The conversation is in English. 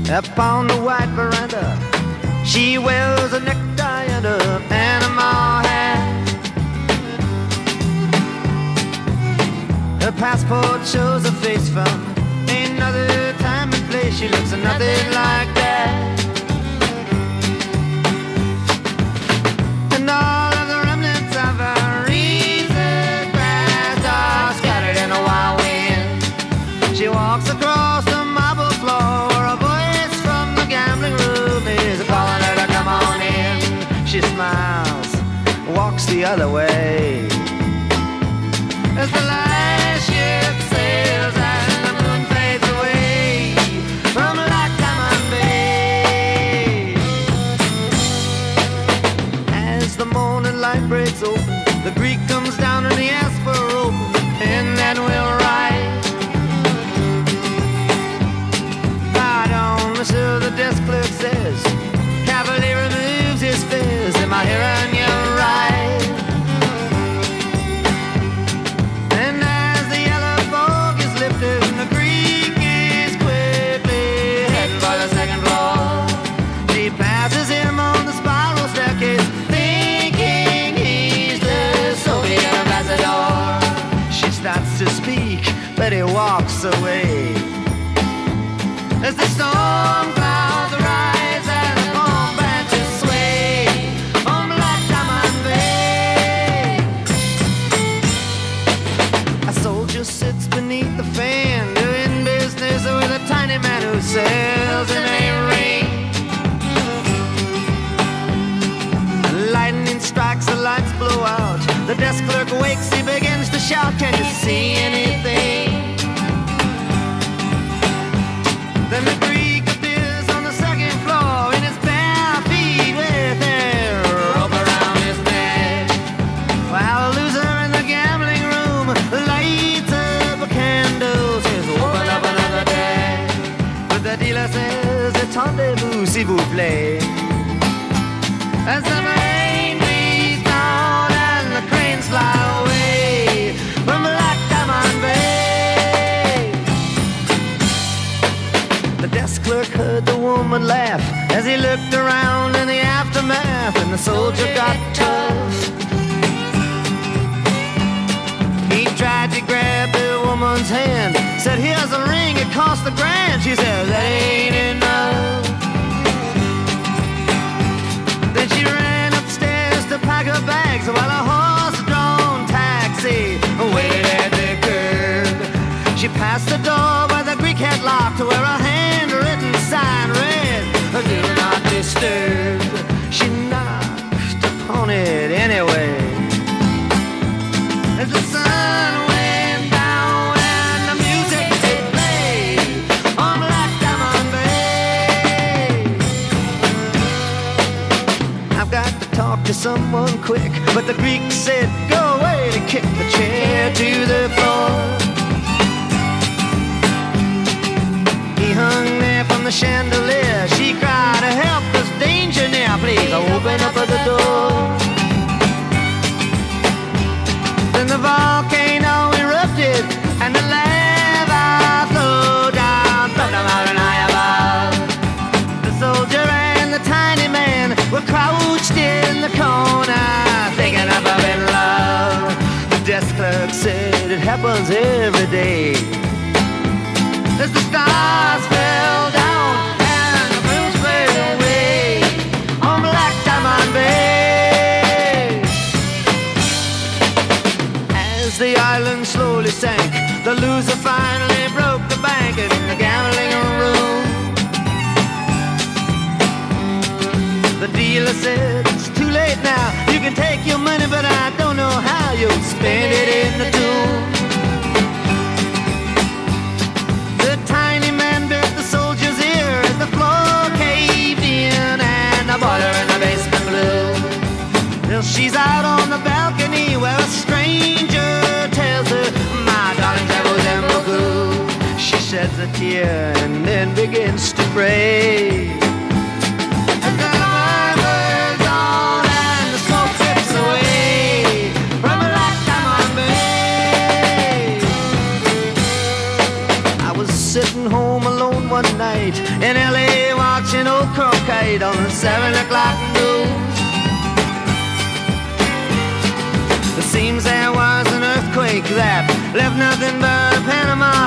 Upon the white veranda, she wears a necktie and a Panama hat. Her passport shows a face from another time and place. She looks nothing like that. And all of the remnants of her recent past are scattered in a wild wind. She walks across the marble floor. A voice from the gambling room is calling her to come on in. She smiles, walks the other way. As the last ship sails and the moon fades away from Loch Lomond Bay. As the morning light breaks open, the Greek comes down and he asks for a rope and a pen that will write. Pardon, monsieur, the desk clerk says, Cavalier removes his fez. Am I hearing you right? To speak, but he walks away. As the storm clouds rise and the palm branches sway on Loch Lomond Bay. A soldier sits beneath the fan doing business with a tiny man who sells him a ring. Lightning strikes, the lights blow out. The desk clerk wakes, he begins to shout, can you see anything? Then the Greek appears on the second floor in his bare feet with a rope around his neck. While the loser in the gambling room lights up a candle, says open up another deck. But the dealer says attendez-vous s'il vous plaît. As the rain beats down and the cranes fly away from Loch Lomond Bay. The desk clerk heard the woman laugh as he looked around in the aftermath, and the soldier got tough. He tried to grab the woman's hand, said, here's a ring, it cost $1,000. She said, that ain't enough. Then she ran upstairs to pack her bags while a horse-drawn taxi waited at the curb. She passed the door where the Greek had locked, where a handwritten sign read, do not disturb. She knocked upon it anyway. As the sun went down and the music did play on Loch Lomond Bay. I've got to talk to someone quick, but the Greek said, go away, to kick the chair to the floor. He hung there from the chandelier. She cried, help, there's danger near, please open up the door. Then the volcano erupted and the lava flowed down from the mountain high above. The soldier and the tiny man were crouched in the corner, thinking about in love. The desk clerk said it happens every day. As the stars fell down and the moon faded away on Loch Lomond Bay. As the island slowly sank, the loser finally broke the bank in the gambling room. The dealer said, it's too late now, you can take your money, but I don't know how you'll spend it in the tomb. The tiny man bit the soldier's ear as the floor caved in and the boiler in the basement blew. Till she's out on the balcony where a stranger tells her, my darling travels in Baku. She sheds a tear and then begins to pray. As the line burns on and the smoke drifts away from Loch Lomond Bay. I was sitting home alone one night in L.A. watching old croquet on the 7 o'clock news. It seems there was an earthquake that left nothing but Panama